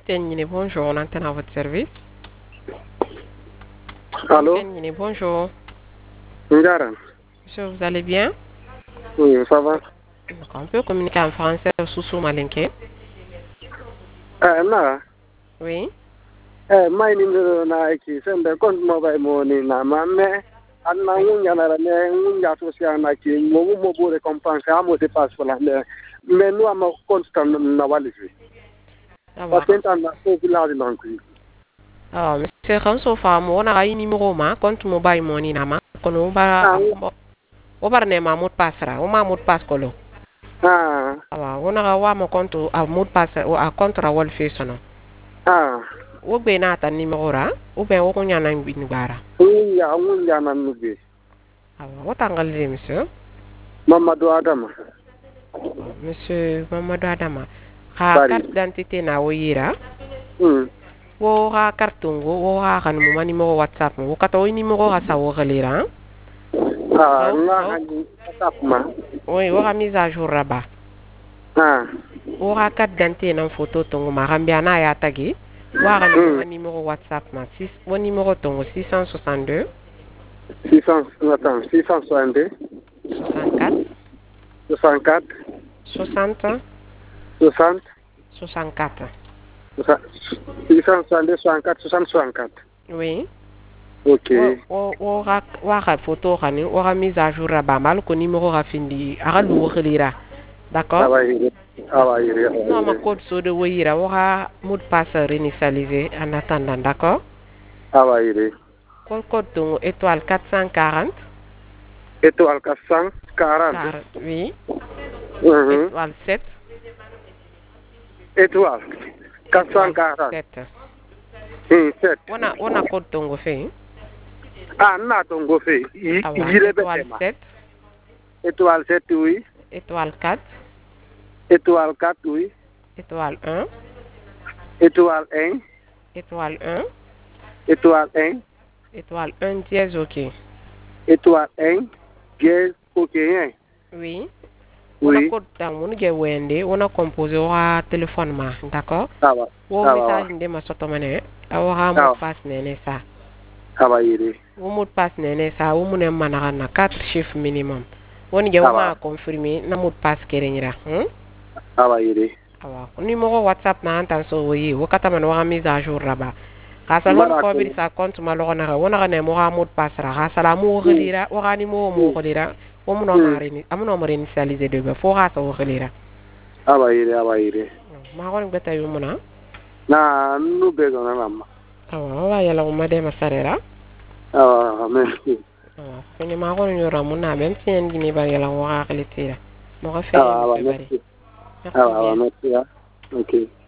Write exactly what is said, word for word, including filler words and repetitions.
Kenny, bonjour, on entend à votre service. Allô? Kenny, bonjour. Ngara. Monsieur, vous allez bien? Oui, ça va. D'accord, on peut communiquer en français ou sous malinké? Eh, na. Oui. Eh, mai ni na iki sende kon mobile money na mame. Anna ngunya na ne ngunya social na ki mo mo bo récompense amo de passe pour la mais mais nous am constant na walisi. Ah, Parce que tant na ko village non ku. ah, monsieur, quand on fait mon on a un numéro ma compte mobile money na ma kono ba o bar ne ma mot passera o ma mot pass kolo. Ah. Ah, on a wa mo compte a mot pass o a compte ra wal fe sono. Ah. O be na ta numéro ra o be o ko nyana bin bara. Ngunya ngunya na nubi. Ah, o tangal le monsieur. Mamadou Adama. Monsieur Mamadou Adama. Ha Bari. carte d'identité na o yira. Hmm. Wo ha kartungo wo ha kan mo mani mo WhatsApp mo ka to ni mo ha sa wo galera. Ah, So nga so hani tap ma. oui wo ha mise à jour raba. Ah. Wo ha carte d'identité na photo tongo ma gambia na ya tagi. Wa kan mo mani mo WhatsApp ma six wo numéro tongo six cent soixante-deux six cents, attends, six cent soixante-deux, soixante-quatre soixante-quatre, soixante soixante, soixante-quatre. six cent soixante-deux, soixante-quatre, soixante, soixante-quatre. Oui. Ok. Wo wo wo ha wa ha photo kan wo ha mise à jour raba mal ko numéro ha findi aga lu wo galera. D'accord? Ah ouais, ah ouais, Non, ma code so de Wira aura mot de passe réinitialisé en attendant, d'accord? ah ouais. Quel code donc étoile quatre cent quarante? Étoile quatre cent quarante. quarante, oui. Mhm. Étoile sept. Étoile quatre cent quarante. sept. Hum, sept. On a, on a code tongo fait. Ah, non, ton go fait. Il Ah il ouais, répète étoile ma. sept. Étoile sept, oui. Étoile quatre. Étoile quatre, oui. Étoile un. Étoile un. Étoile un. Étoile un. Étoile un dièse, ok. Étoile un. Dièse, ok. Hein. Oui. On a Oui. code dans mon wende, on a composé au téléphone ma, d'accord? Ah ouais. Wo Ah message ouais. de ma sotomane, aura mot de passe nene ça. Ah ouais. Wo mot de passe nene sa wo mune manaka na quatre chiffres minimum woni je woma confirmer na mot de passe kerenyira hmm awa yiri awa numéro WhatsApp na antan so woyi wo kata man wa mise à jour raba ka salon ko bir sa compte ma lo na wona ne mo ha mot de passe ra ha sala mo khadira wo gani mo mo khadira wo mo no mari ni amuno mo initialiser de be fo ha so khadira awa yiri awa yiri ma ko ngata yu mona na nu be gona mama awa wa yala mo de masarera awa merci awa kuni ma ko ñu ramu na ben tien gini ba yala wa xalitira mo ko fe awa awa bari merci awa awa merci ok